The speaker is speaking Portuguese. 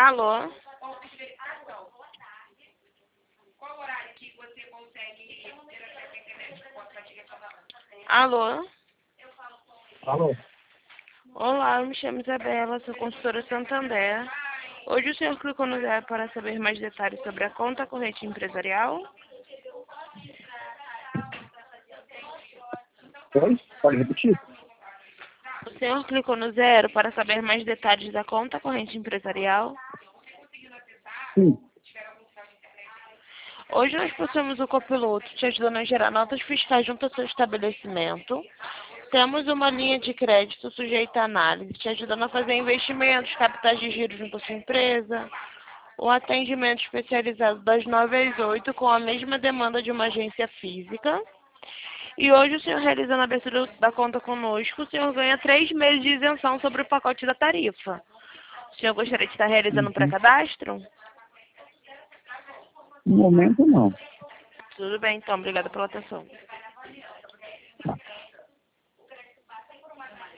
Alô? Qual horário que você consegue ter acesso à internet? Pode te reclamar. Alô? Alô? Olá, eu me chamo Isabela, sou consultora Santander. Hoje o senhor clicou no 0 para saber mais detalhes sobre a conta corrente empresarial? Oi? Pode repetir? O senhor clicou no 0 para saber mais detalhes da conta corrente empresarial? Sim. Hoje nós possuímos o copiloto te ajudando a gerar notas fiscais junto ao seu estabelecimento. Temos uma linha de crédito sujeita à análise, te ajudando a fazer investimentos, capitais de giro junto à sua empresa. Um atendimento especializado das 9 às 8 com a mesma demanda de uma agência física. E hoje o senhor realizando a abertura da conta conosco, o senhor ganha 3 meses de isenção sobre o pacote da tarifa. O senhor gostaria de estar realizando um pré-cadastro? No momento, não. Tudo bem, então. Obrigada pela atenção.